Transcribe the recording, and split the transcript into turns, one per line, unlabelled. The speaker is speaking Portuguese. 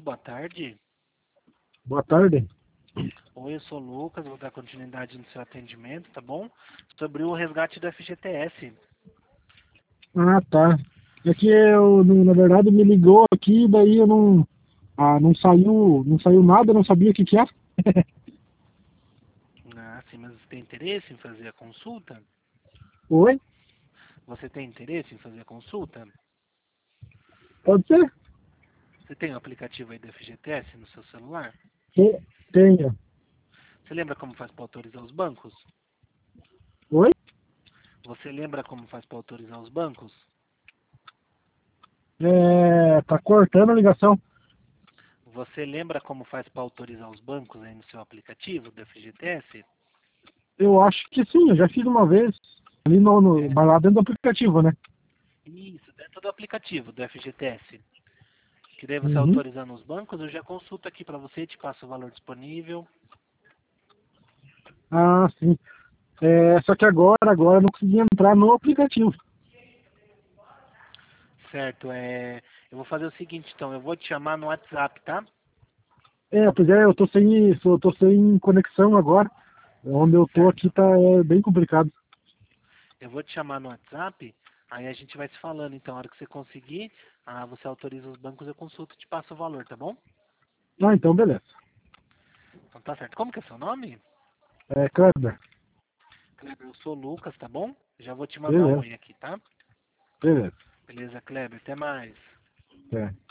boa tarde.
Boa tarde.
Oi, eu sou o Lucas, vou dar continuidade no seu atendimento, tá bom? Sobre o resgate do FGTS.
Ah, tá. É que eu, na verdade, me ligou aqui, daí eu não, não saiu nada, eu não sabia o que que era.
Ah, sim, mas você tem interesse em fazer a consulta?
Oi?
Você tem interesse em fazer a consulta?
Pode ser?
Você tem o aplicativo aí do FGTS no seu celular?
Tenho.
Você lembra como faz para autorizar os bancos?
Oi?
Você lembra como faz para autorizar os bancos?
Tá cortando a ligação.
Você lembra como faz para autorizar os bancos aí no seu aplicativo do FGTS?
Eu acho que sim, eu já fiz uma vez, ali
É?
mas lá dentro do aplicativo, né?
Isso, dentro do aplicativo do FGTS. Que daí você
Uhum.
autorizando os bancos, eu já consulto aqui para você, te passo o valor disponível.
Ah, sim. Só que agora eu não consegui entrar no aplicativo.
Certo, eu vou fazer o seguinte então, eu vou te chamar no WhatsApp, tá?
Pois é, eu tô sem conexão agora. Onde eu tô aqui
Certo.
tá bem complicado.
Eu vou te chamar no WhatsApp, aí a gente vai se falando então, a hora que você conseguir, você autoriza os bancos, eu consulto e te passo o valor, tá bom?
Ah, então beleza.
Então tá certo. Como que é seu nome?
Kleber,
Kleber, eu sou o Lucas, tá bom? Já vou te mandar um
beleza,
oi aqui, tá?
beleza.
Beleza, Kleber, até mais.
É.